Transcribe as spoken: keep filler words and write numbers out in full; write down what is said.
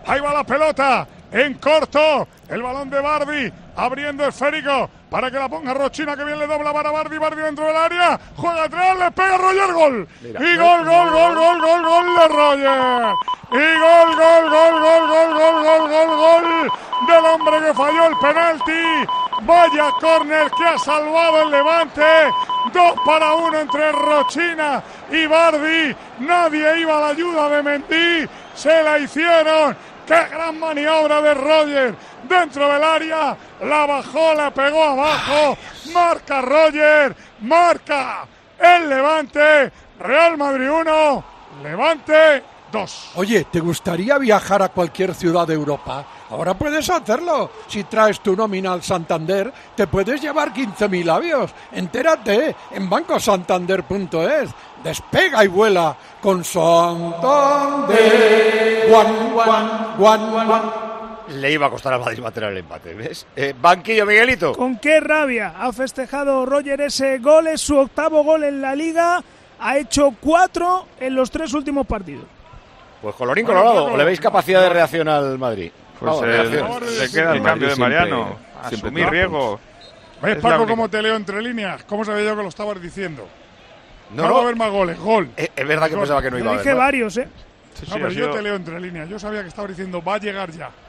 Ahí va la pelota. En corto. El balón de Bardi. Abriendo esférico. Para que la ponga Rochina, que bien le dobla para Bardi. Bardi dentro del área. Juega atrás. Le pega Roger. Gol. Mira. Y gol, gol, gol, gol, gol, gol de Roger. Y gol, gol, gol, gol, gol, gol, gol, gol, gol del hombre que falló el penalti. Vaya córner que ha salvado el Levante. Dos para uno entre Rochina y Bardi. Nadie iba a la ayuda de Mendy. Se la hicieron. ¡Qué gran maniobra de Roger! Dentro del área. La bajó, la pegó abajo. Marca Roger. Marca el Levante. Real Madrid uno. Levante dos. Oye, ¿te gustaría viajar a cualquier ciudad de Europa? Ahora puedes hacerlo. Si traes tu nómina al Santander, te puedes llevar quince mil avios. Entérate en banco santander punto es. Despega y vuela con Santander. Guan, guan, guan, guan. Le iba a costar al Madrid mantener el empate, ¿ves? Eh, banquillo, Miguelito. Con qué rabia ha festejado Roger ese gol. Es su octavo gol en la Liga. Ha hecho cuatro en los tres últimos partidos. Pues colorín colorado. ¿O le veis capacidad de reacción al Madrid? Pues Vamos, el, se queda el cambio de Mariano. Asumir riesgo. ¿Ves, Paco, cómo te leo entre líneas? ¿Cómo sabía yo que lo estabas diciendo? No, no no va a haber más goles, gol. Es, es verdad que gol. pensaba que no iba a haber. Dije varios, ¿eh? Sí, sí, no, pero yo sido... te leo entre líneas. Yo sabía que estabas diciendo, va a llegar ya.